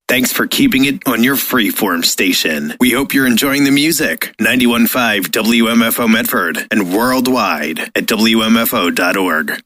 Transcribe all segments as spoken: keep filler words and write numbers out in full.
Thanks for keeping it on your freeform station. We hope you're enjoying the music. ninety-one point five W M F O Medford and worldwide at W M F O dot org.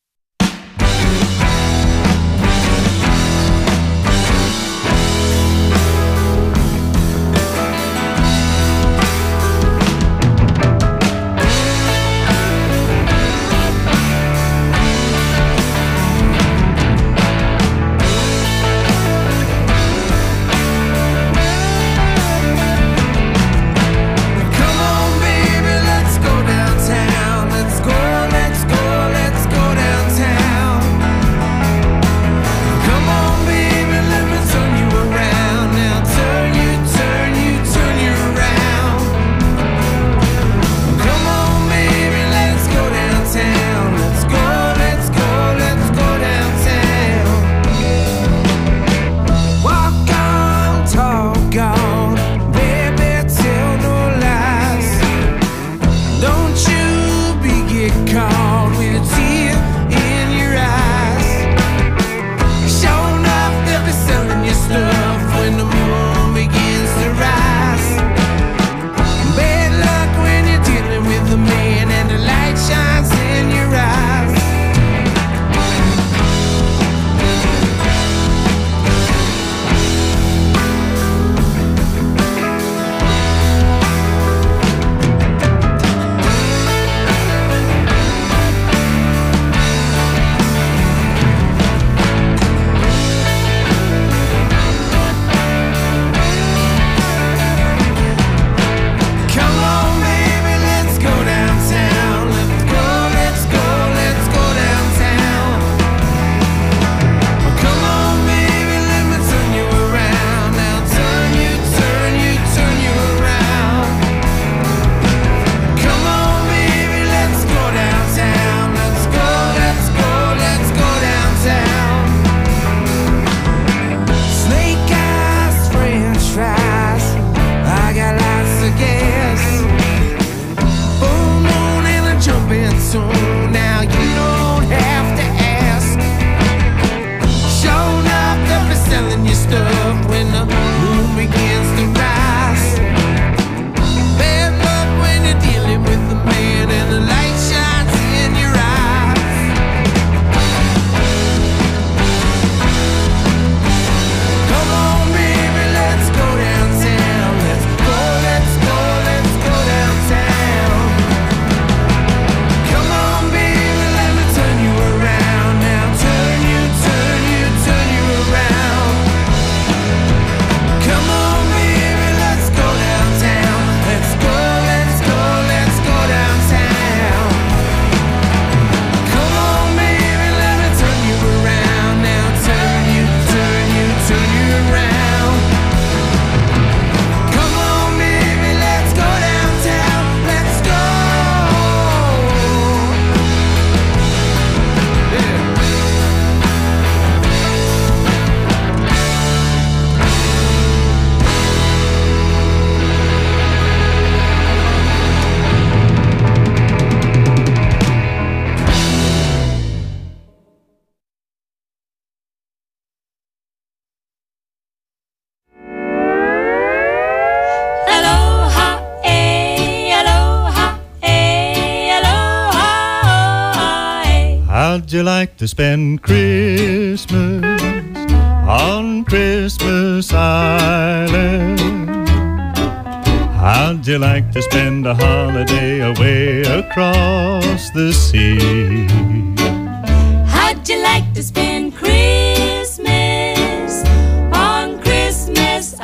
How'd you like to spend Christmas on Christmas Island? How'd you like to spend a holiday away across the sea? How'd you like to spend Christmas on Christmas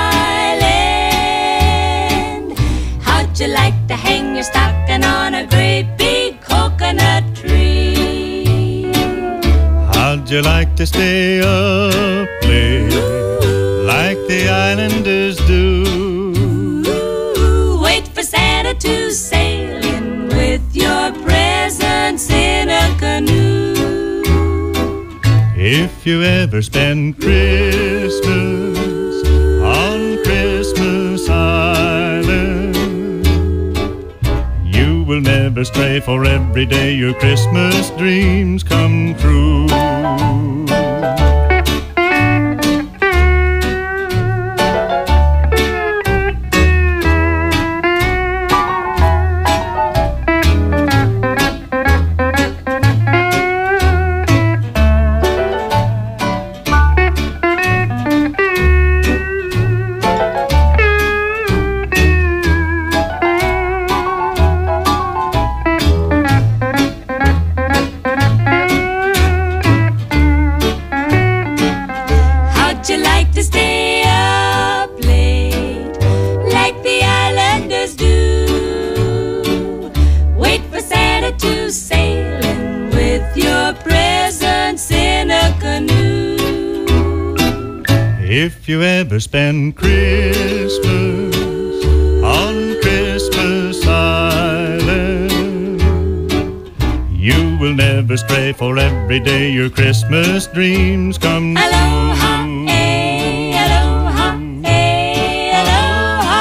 Island? How'd you like to hang your stocking on a great big coconut tree? How'd you like to stay up late like the islanders do? Wait for Santa to sail in with your presents in a canoe. If you ever spend Christmas on Christmas Island, you will never stray, for every day your Christmas dreams come true. Would you like to stay up late, like the islanders do? Wait for Santa to sail in with your presents in a canoe. If you ever spend Christmas on Christmas Island, you will never stray, for every day your Christmas dreams come true. Aloha, hey, aloha, hey, aloha.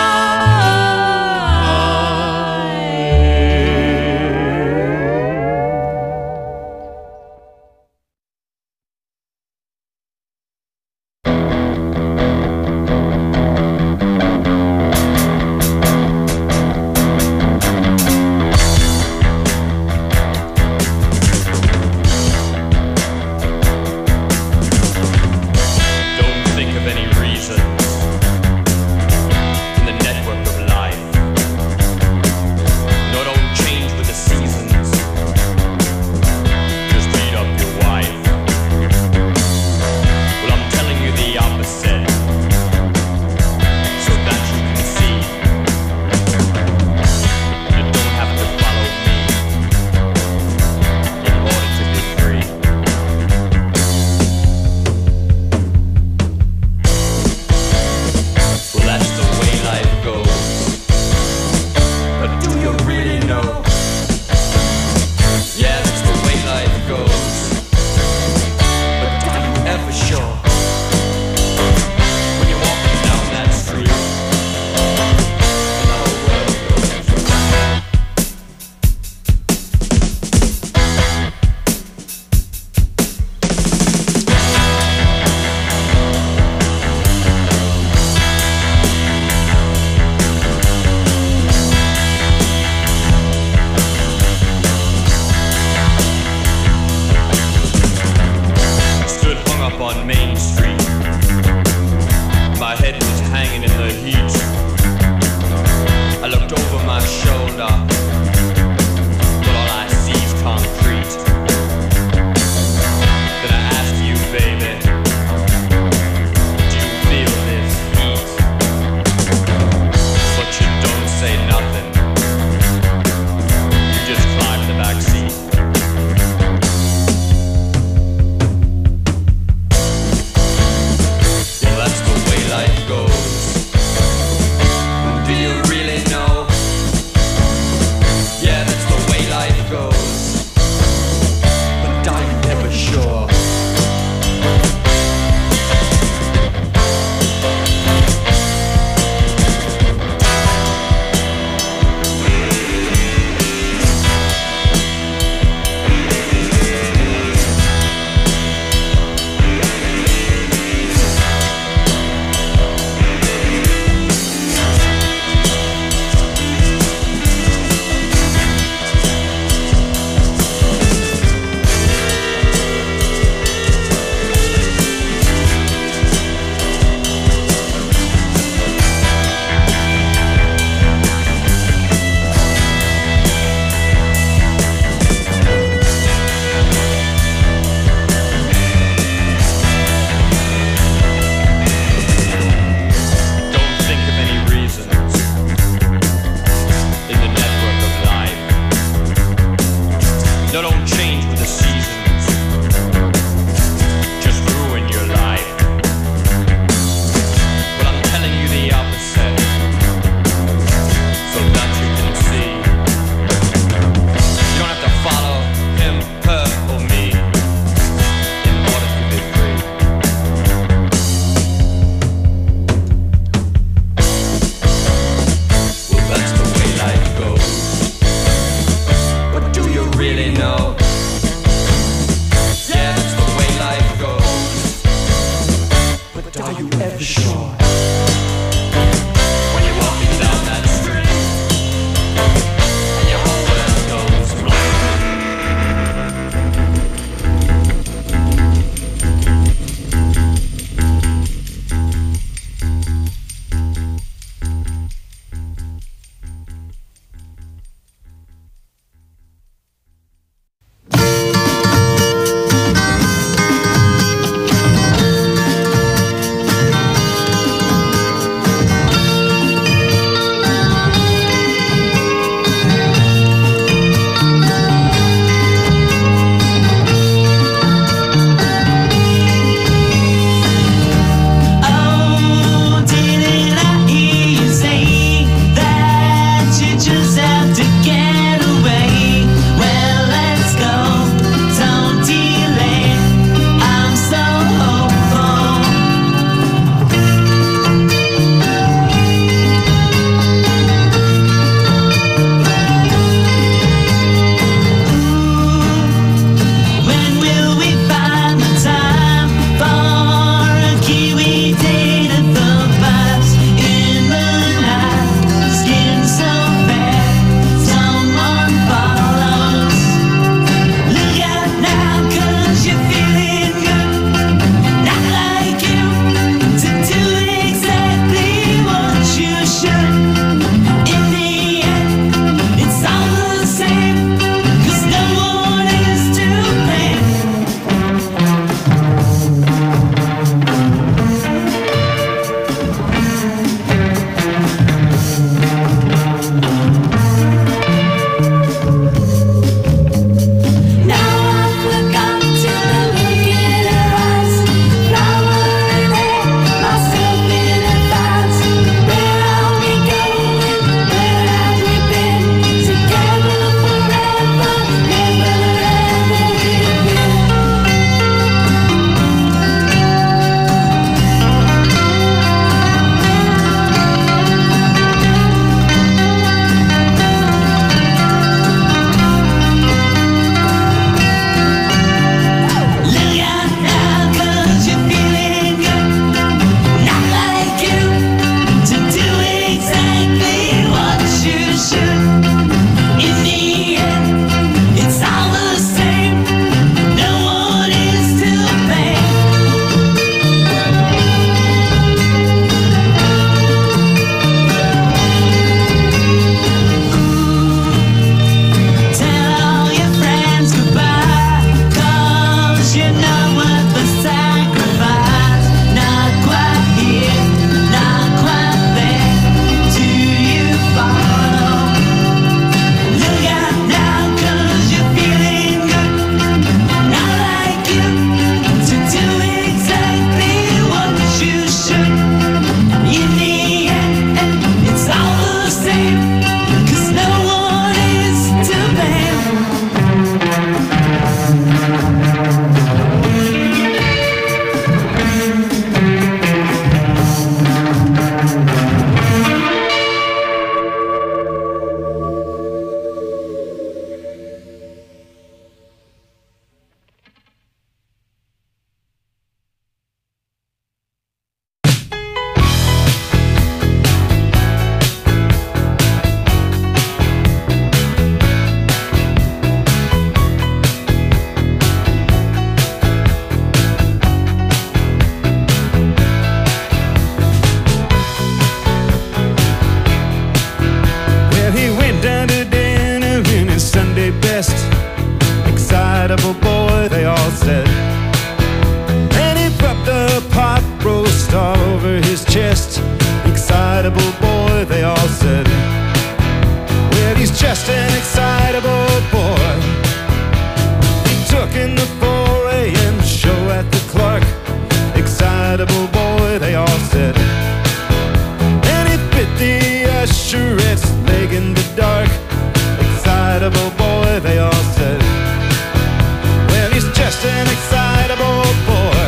his chest. Excitable boy, they all said. Well, he's just an excitable boy. He took in the four A M show at the Clark. Excitable boy, they all said. And he bit the usherette's leg in the dark. Excitable boy, they all said. Well, he's just an excitable boy.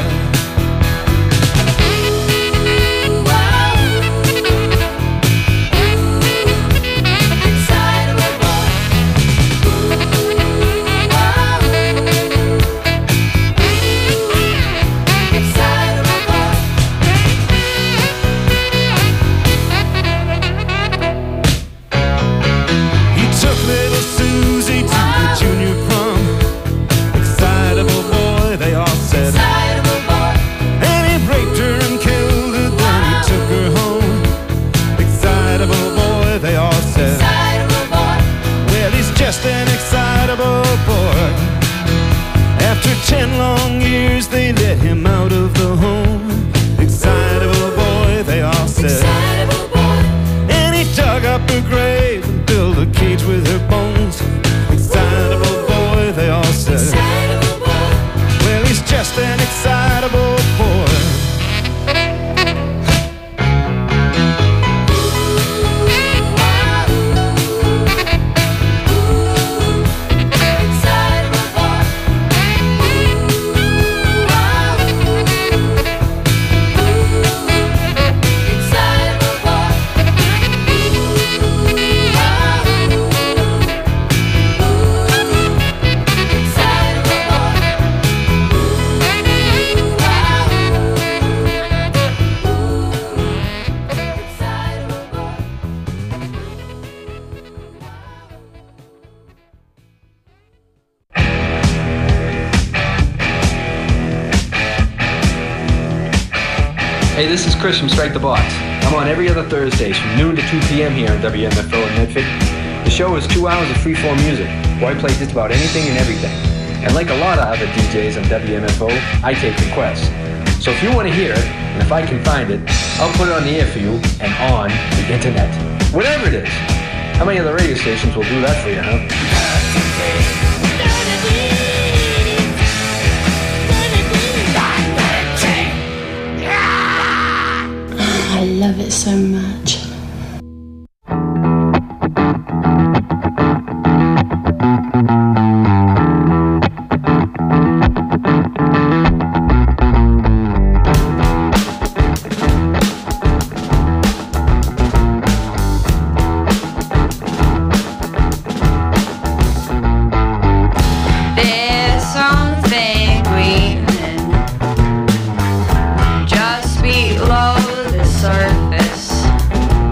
Just an excitable boy. After ten long years, they let him out of the home. Excitable boy, they all said. Excitable boy. And he dug up her grave and built a cage with her bones. Excitable boy, they all said. Excitable boy. Well, he's just an excitable boy. Hey, this is Chris from Strike the Box. I'm on every other Thursdays from noon to two p m here on W M F O in Medford. The show is two hours of freeform music, where I play just about anything and everything. And like a lot of other D Js on W M F O, I take requests. So if you want to hear it, and if I can find it, I'll put it on the air for you and on the internet. Whatever it is. How many other radio stations will do that for you, huh? I love it so much. There's something green just below the surface.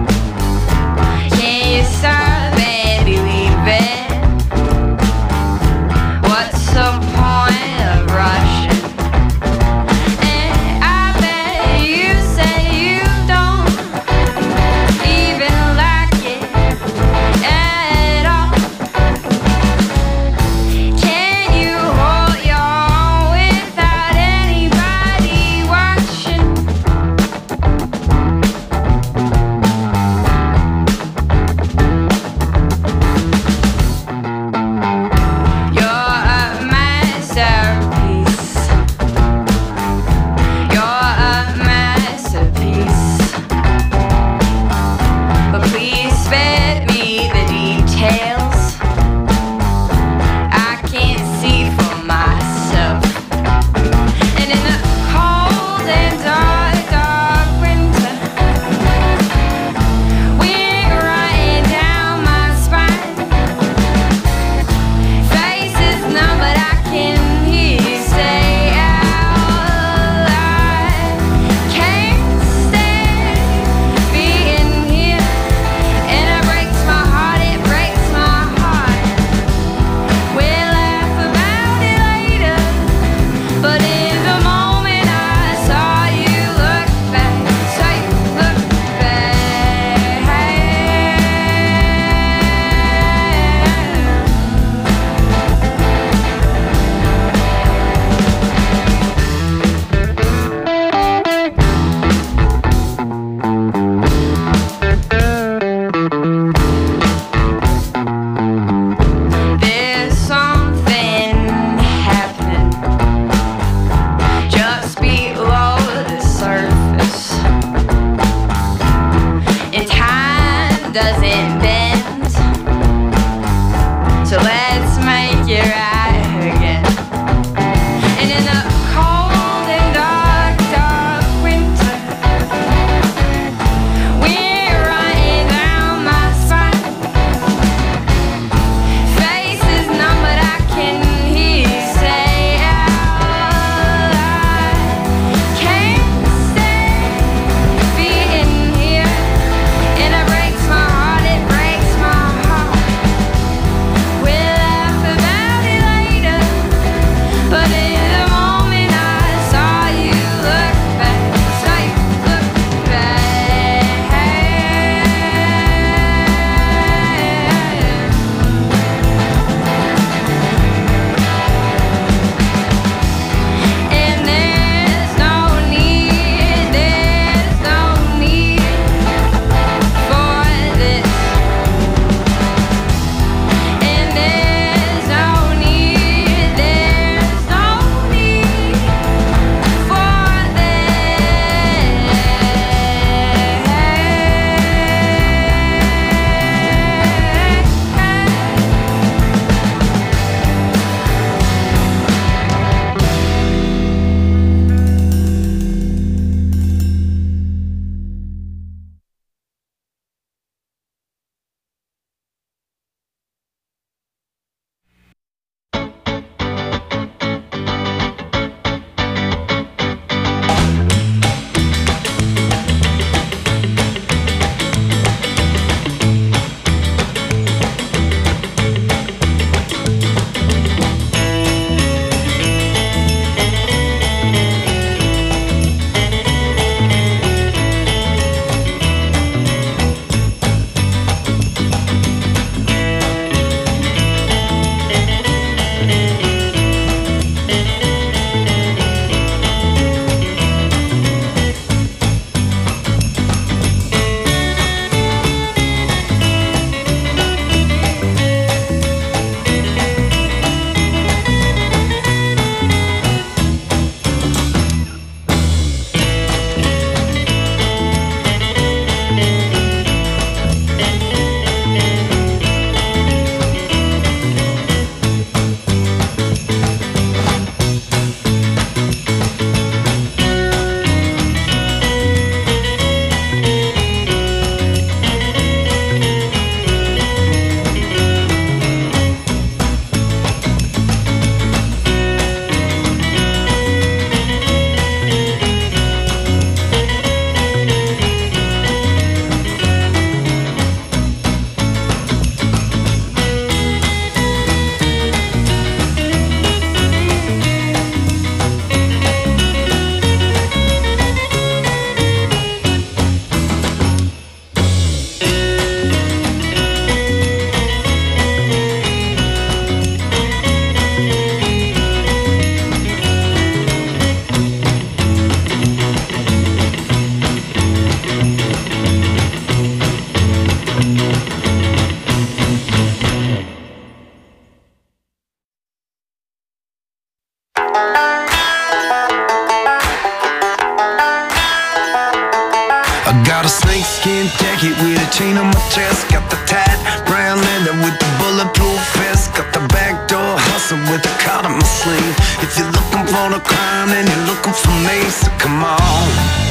I got a snakeskin jacket with a chain on my chest. Got the tight brown leather with the bulletproof vest. Got the backdoor hustle with the card on my sleeve. If you're looking for the crime, then you're looking for me. So come on,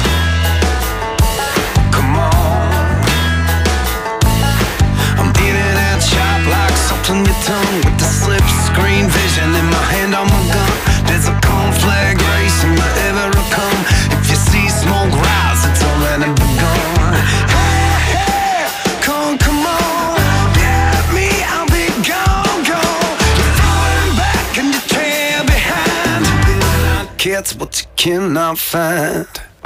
come on. I'm in and out sharp like salt on your tongue, with the slip screen vision in my hand on my gun. There's a conflagration wherever I come. If you see smoke rise, it's already begun. Hey, hey, come, come on, get me, I'll be gone, gone. You're falling back and you trail behind. You will not catch what you cannot find.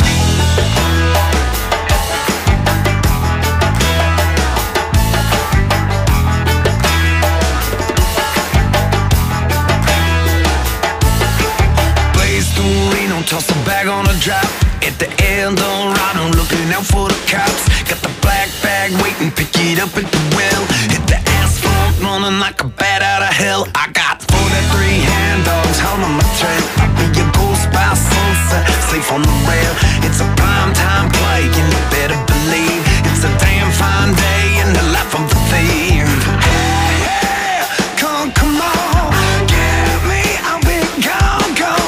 Toss a bag on a drop at the Eldorado, looking out for the cops. Got the black bag waiting, pick it up at the well. Hit the asphalt, running like a bat out of hell. I got forty-three hand dogs on my trail. I'll be your ghost by sunset, safe on the rail. It's a prime time play, and you better believe it's a damn fine day in the life of the thief. Hey, hey, come, come on, get me, I'll be gone, gone.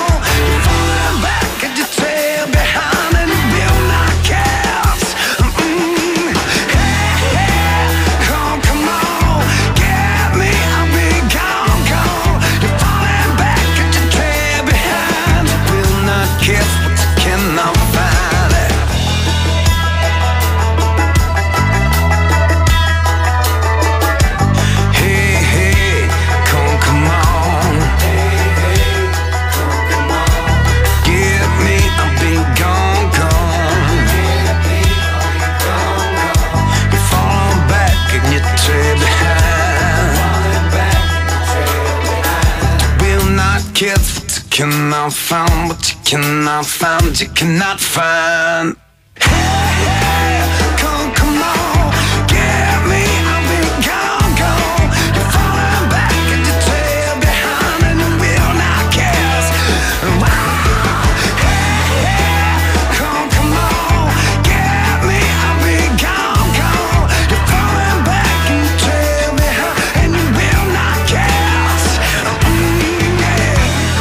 Cannot find what you cannot find, you cannot find. Hey, hey, come, come on, get me, I'll be gone, gone. You're falling back and you trail behind, and you will not guess. Wow. Hey, hey, come, come on, get me, I'll be gone, gone. You're falling back and you trail behind, and you will not guess. Mm, yeah.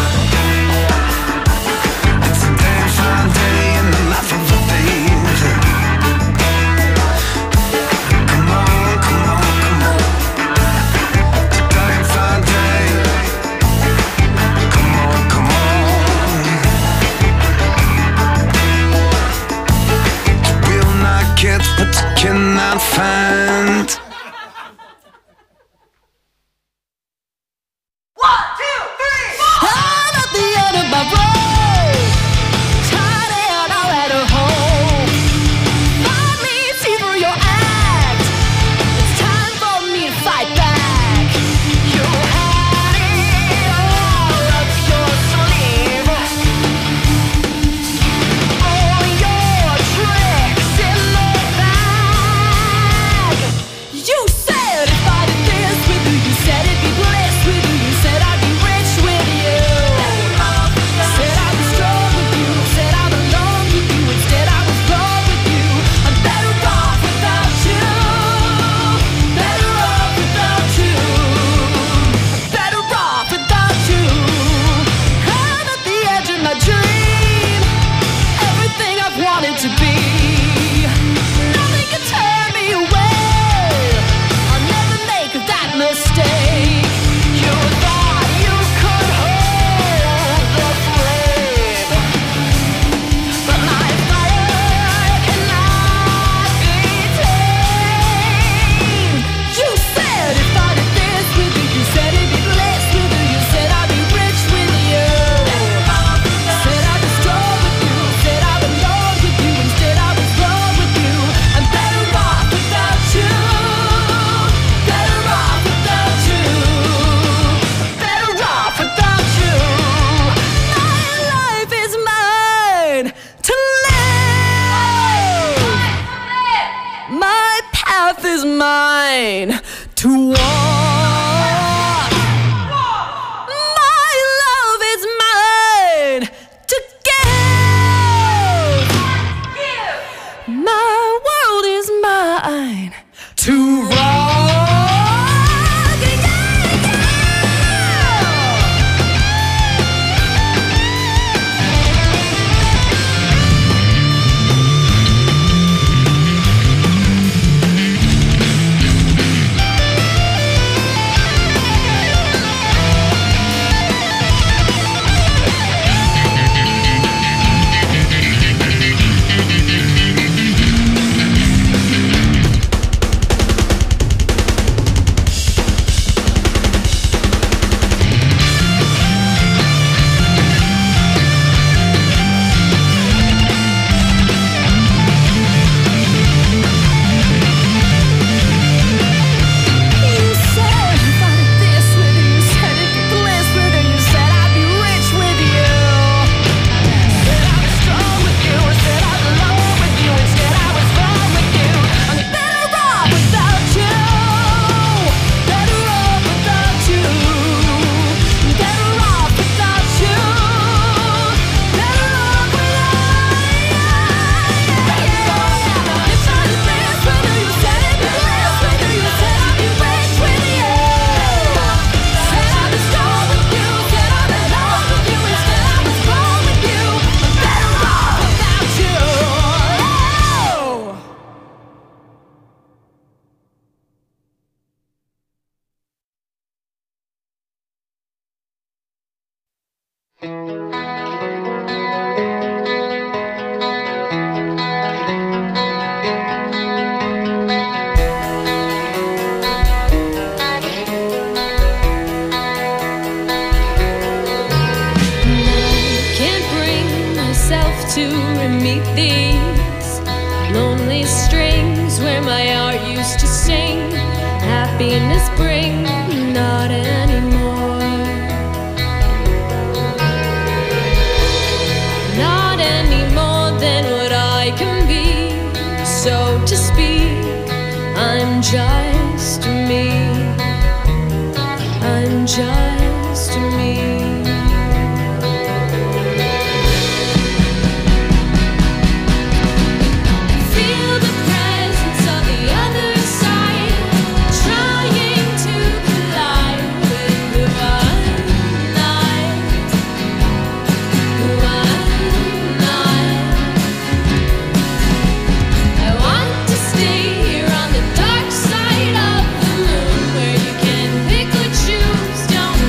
But you cannot find. One, two, three, four. I'm at the end of my road, tired and all at home. Find me, see through your act. It's time for me to fight back. You had it all up your sleeve. All your tricks in the bag. You said if I did this with you, you said it'd be bliss with you. You said I'd be rich with you. Said I'd be strong with you. Said I belong with you. Instead I was wrong with you. I'm better off without you. Better off without you. Better off without you. I'm at the edge of my dream. Everything I've wanted to be. Nothing can turn me away. I'll never make that mistake. You thought you could hold the flame, but my fire cannot be tamed. You said if I did this with you, you said it'd be bliss with you. You said I'd be rich with you. Said I'd be strong with you. Said I belong with you. Instead I was wrong with you. I'm better off without you. Better off without you. Better off without you. My life is mine to live. My path is mine to walk. My love is mine to give. My fine to rock. To meet these lonely strings where my heart used to sing, happiness bring, not anymore. Not any more than what I can be, so to speak. I'm just me. I'm just me. Don't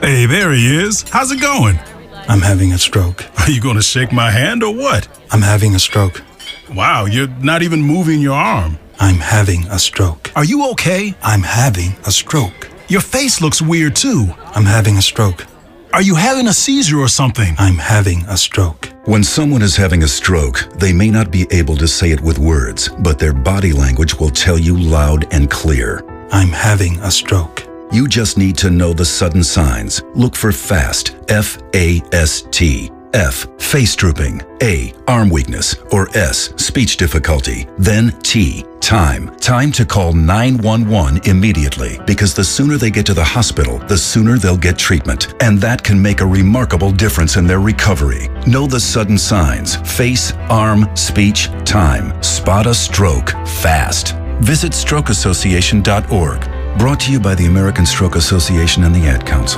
Hey, there he is. How's it going? I'm having a stroke. Are you going to shake my hand or what? I'm having a stroke. Wow, you're not even moving your arm. I'm having a stroke. Are you okay? I'm having a stroke. Your face looks weird too. I'm having a stroke. Are you having a seizure or something? I'm having a stroke. When someone is having a stroke, they may not be able to say it with words, but their body language will tell you loud and clear. I'm having a stroke. You just need to know the sudden signs. Look for FAST, F A S T. F, face drooping. A, arm weakness. Or S, speech difficulty. Then T, time. Time to call nine one one immediately, because the sooner they get to the hospital, the sooner they'll get treatment. And that can make a remarkable difference in their recovery. Know the sudden signs. Face, arm, speech, time. Spot a stroke fast. Visit stroke association dot org. Brought to you by the American Stroke Association and the Ad Council.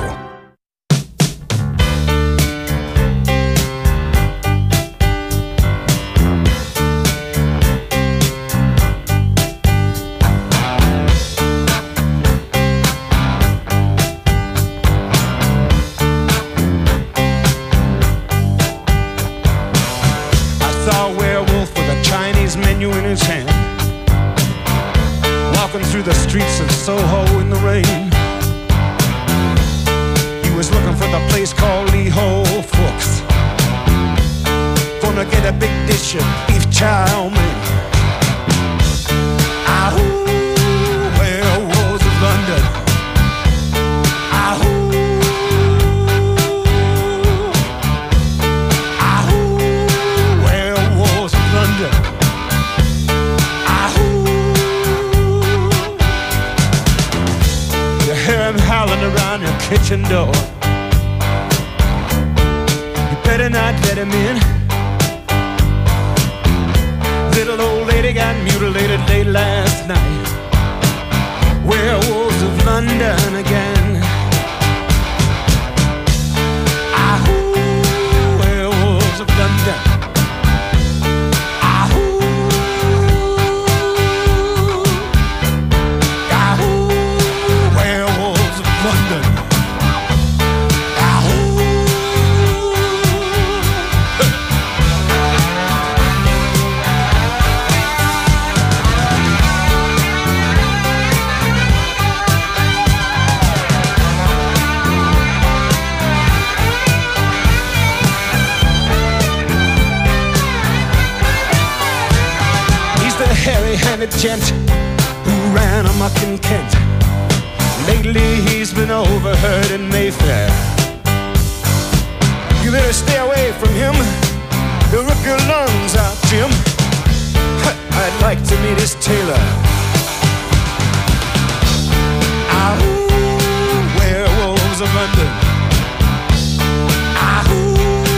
Menu in his hand, walking through the streets of Soho in the rain. He was looking for the place called Lee Ho Fooks, gonna get a big dish of beef chow mein. Ahoo, werewolves of London. Ahoo, ahoo, werewolves of London. Howling around your kitchen door. You better not let him in. Little old lady got mutilated late last night. Werewolves of London again. Ahoo, werewolves of London. Hairy-handed gent who ran amok in Kent. Lately he's been overheard in Mayfair. You better stay away from him. He'll rip your lungs out, Jim. I'd like to meet his tailor. Ahoo, werewolves of London. Ahoo.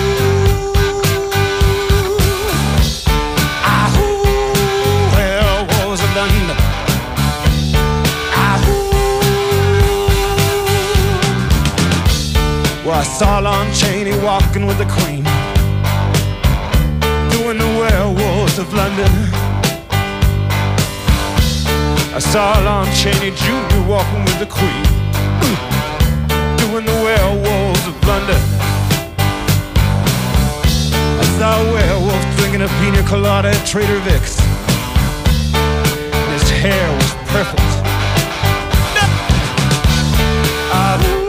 Well, I saw Lon Chaney walking with the Queen, doing the werewolves of London. I saw Lon Chaney Junior walking with the Queen, doing the werewolves of London. I saw a werewolf drinking a pina colada at Trader Vic's. His hair was perfect. Uh,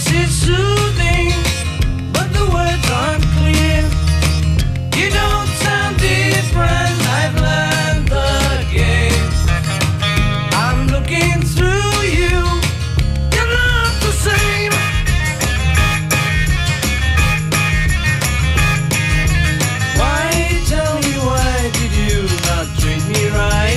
voice is soothing, but the words aren't clear. You don't sound different, I've learned the game. I'm looking through you, you're not the same. Why, tell me, why did you not treat me right?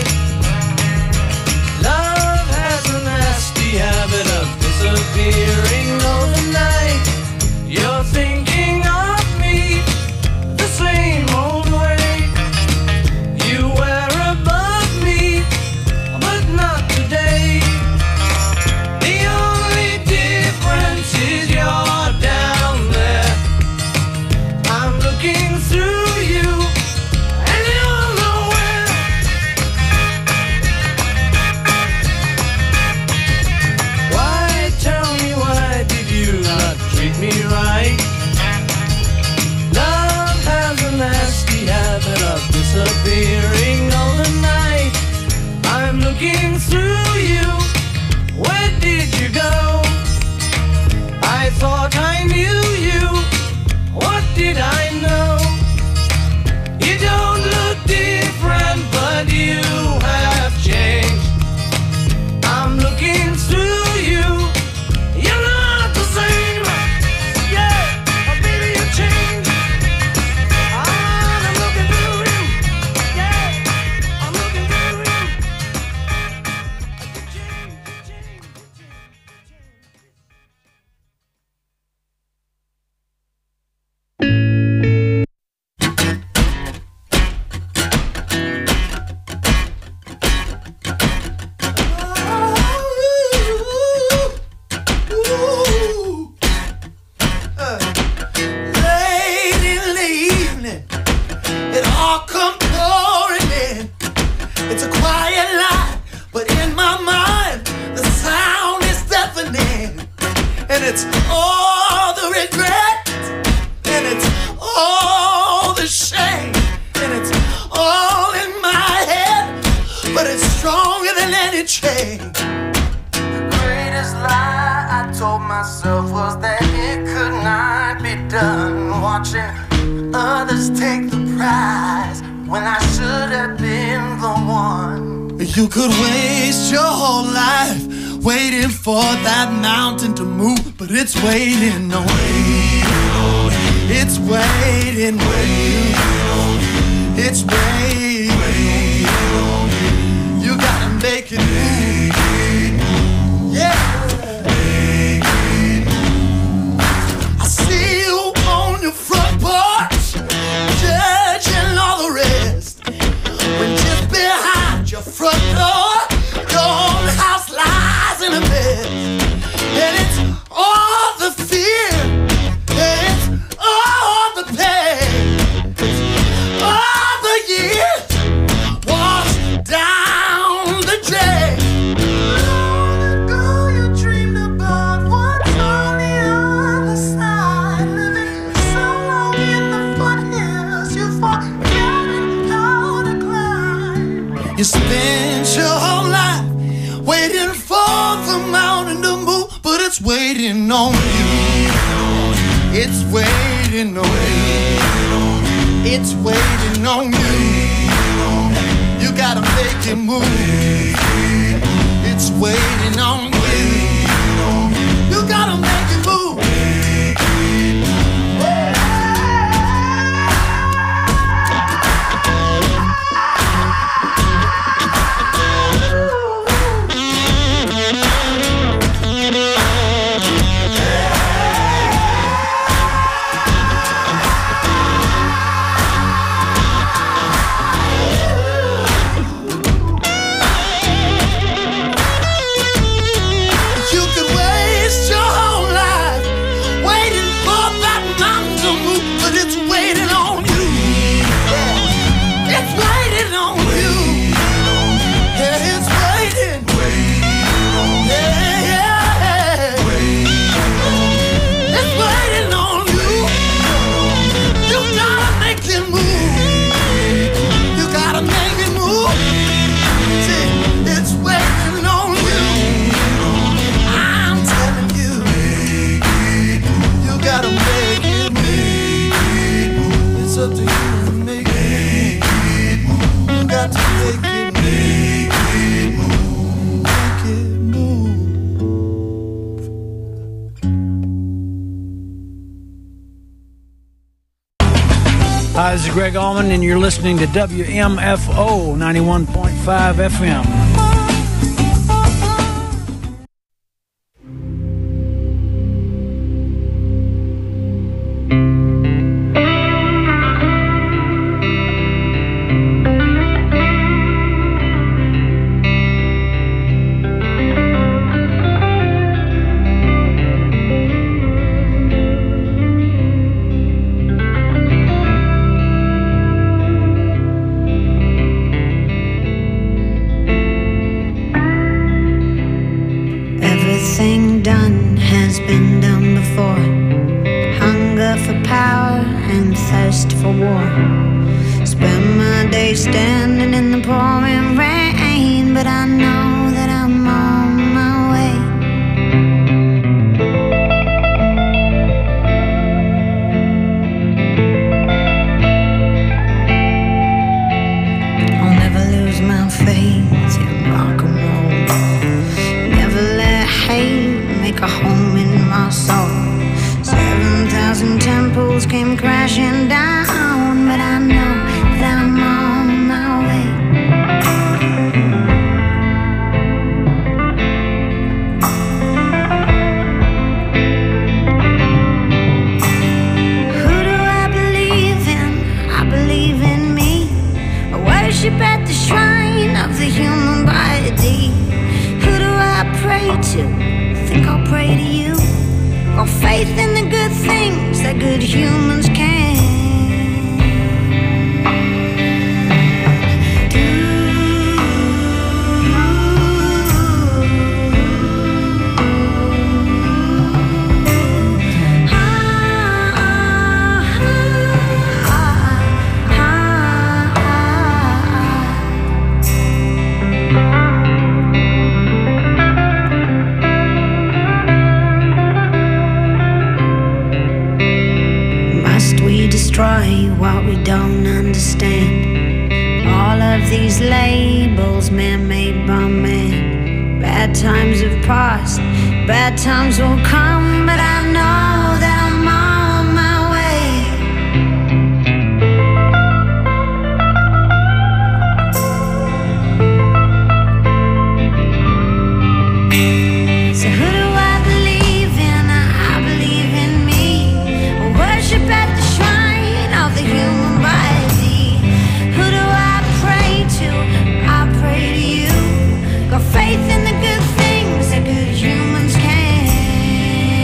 Love has a nasty habit of disappearing overnight. You're thinking of me the same old way. You were above me, but not today. The only difference is you're down there. I'm looking through you, and you're nowhere. Why, tell me, why did you not treat me right? Love has a nasty habit of disappearing overnight. I'm looking through you, where did you go? I thought I knew you, what did I know? You don't look different, but you have changed. I'm looking through you, you're not the same. Yeah, oh, baby, you changed. Ah, I'm looking through you. Yeah, I'm looking through you. You changed, you changed, you changed, you Late in the evening, it all come pouring in. It's a quiet night, but in my mind, the sound is deafening. And it's all the regret, and it's all the shame, and it's all in my head, but it's stronger than any chain. The greatest lie I told myself was that it could not be done. Watching others take the prize when I should have been the one. You could waste your whole life waiting for that mountain to move, but it's waiting on you. It's waiting on you. It's waiting on you. You gotta make it move. Yeah. I see you on your front porch, judging all the rest. When just behind your front door, your own house lies in a mess. And it's all the fear, and it's all the pain, it's all the years washed down the drain. Long ago you dreamed about what's on the other side. Living so long in the foothills, you forgot how to climb. You spent your whole life waiting for the mountain to move, but it's waiting on you. It's waiting on you. It's waiting on you. You gotta make it move. It's waiting on you. You gotta make it move. Hi, this is Greg Allman, and you're listening to W M F O ninety-one point five F M. Everything done has been done before. Hunger for power and thirst for war. Spend my day standing in the pouring rain, but I know that I'm on my way. I'll never lose my faith in rock and roll. Never let hate make a home in my soul. Seven thousand temples came crashing down, but I know that I'm on my way. Who do I believe in? I believe in me. I worship at the shrine of the human body. Who do I pray to? Think I'll pray to you. Got faith in the good things that good humans can do. Must we destroy what we don't understand? All of these labels man-made by man. Bad times have passed, bad times will come, but I know that I'm on my way. So who do I believe in? I believe in me. I worship at the shrine of the human body. Who do I pray to? I pray to you. Got faith in the good things that good humans can.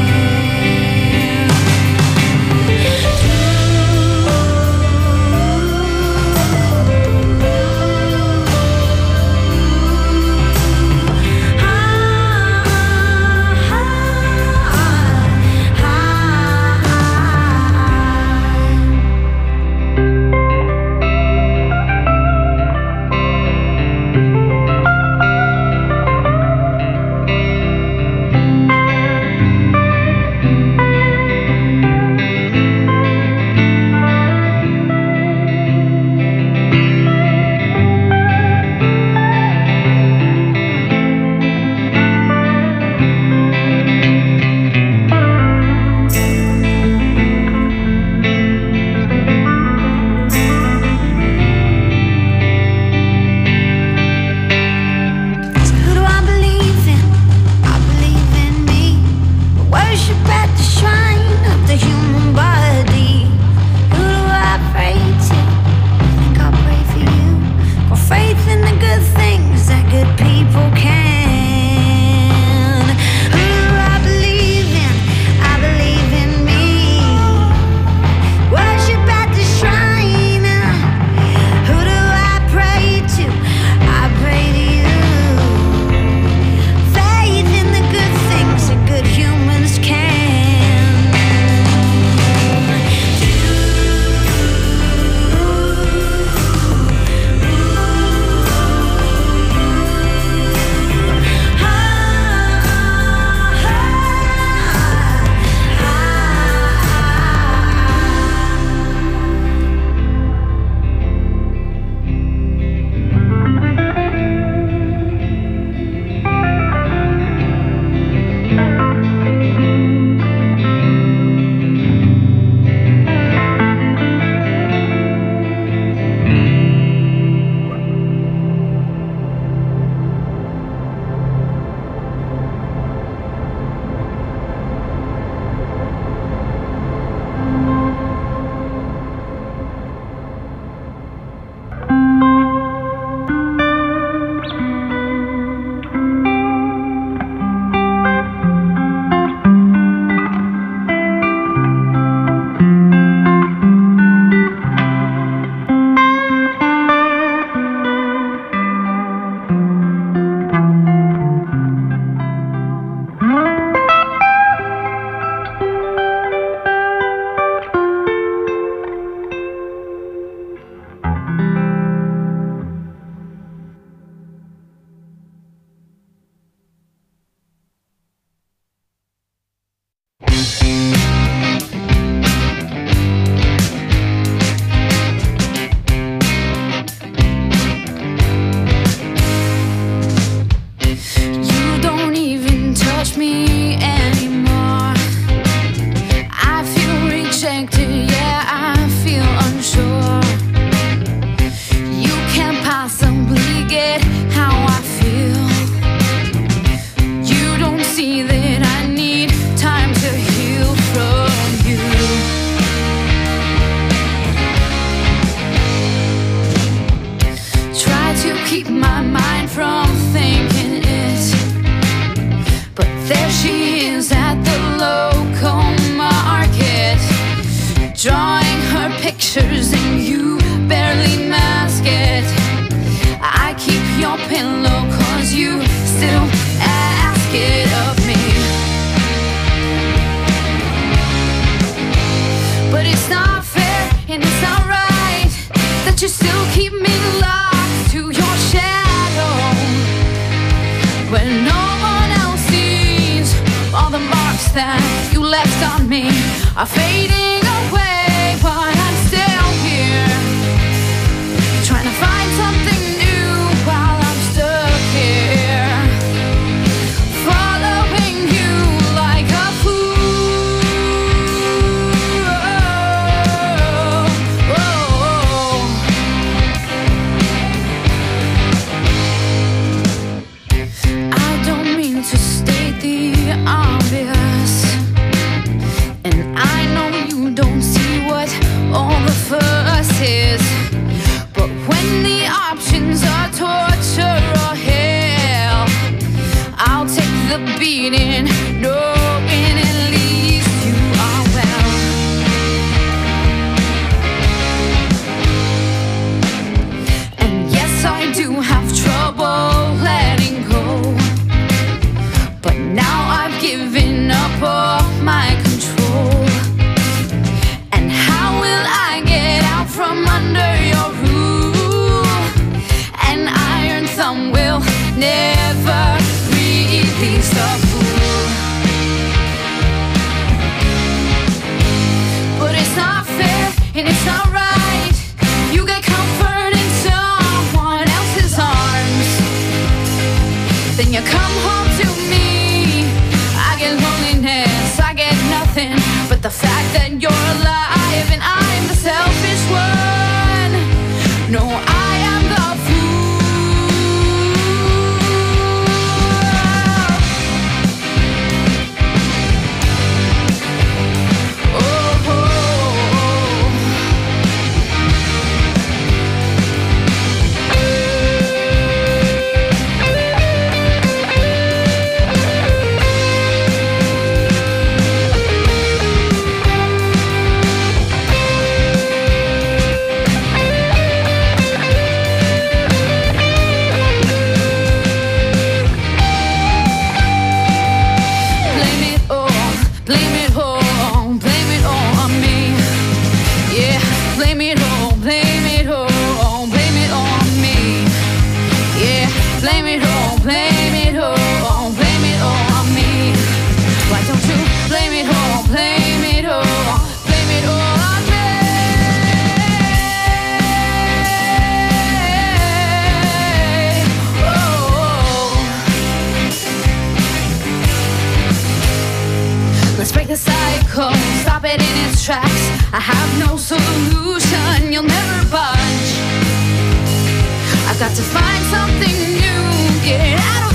pictures and you barely mask it. I keep your pillow cause you still ask it of me. But it's not fair and it's not right that you still keep me locked to your shadow when no one else sees all the marks that you left on me are fading away. But I'm still here trying to find something new while I'm stuck here, following you like a fool. Oh, oh. I don't mean to state the obvious, and I know you don't see what all the fuss is. But when the options are torture or hell, I'll take the beating, knowing at least you are well. And yes, I do have trouble letting go, but now I've given up all my control. And how will I get out from under your rule? An iron thumb will never release the fool. But it's not fair and it's not right. You get comfort in someone else's arms, then you come home to me. I get loneliness, I get nothing but the fact that you're alive and I'm the selfish one. No, I am the fool. Oh, oh, stop it in its tracks. I have no solution, you'll never budge. I've got to find something new, get out of